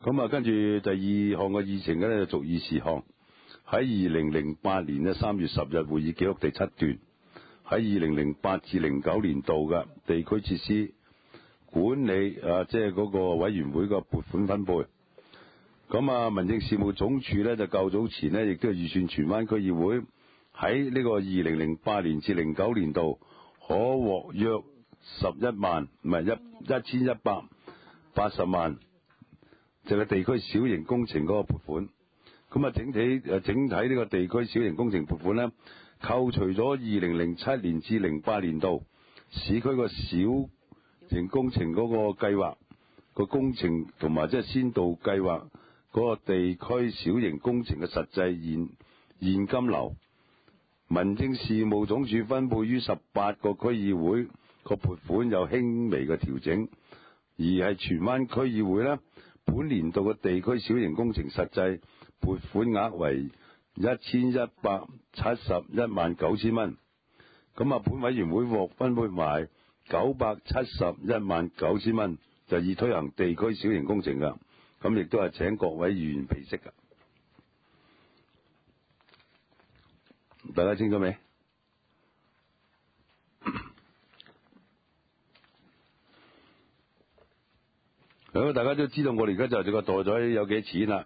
咁啊，跟住第二項嘅議程嘅咧，就屬議事項。喺2008年嘅3月10日會議記錄第7段，喺2008至09年度嘅地區設施管理即係嗰個委員會個撥款分配。咁啊，民政事務總署咧就較早前呢，亦都係預算荃灣區議會喺呢個2008年至09年度可獲約11萬，唔係1180萬，就係地區小型工程嗰個撥款。咁啊，整體呢個地區小型工程撥款呢，扣除咗2007年至08年度市區個小型工程嗰個計劃個工程同埋即係先導計劃嗰個地區小型工程嘅實際現金流，民政事務總署分配於18個區議會個撥款有輕微嘅調整，而係荃灣區議會呢，本年度嘅地區小型工程實際撥款額為1171萬9千蚊。咁啊，本委員會獲分配埋971萬9千蚊，就以推行地區小型工程噶。咁亦都係請各位議員備悉噶。大家清楚未？咁大家都知道我哋而家就個袋袋有幾錢啦。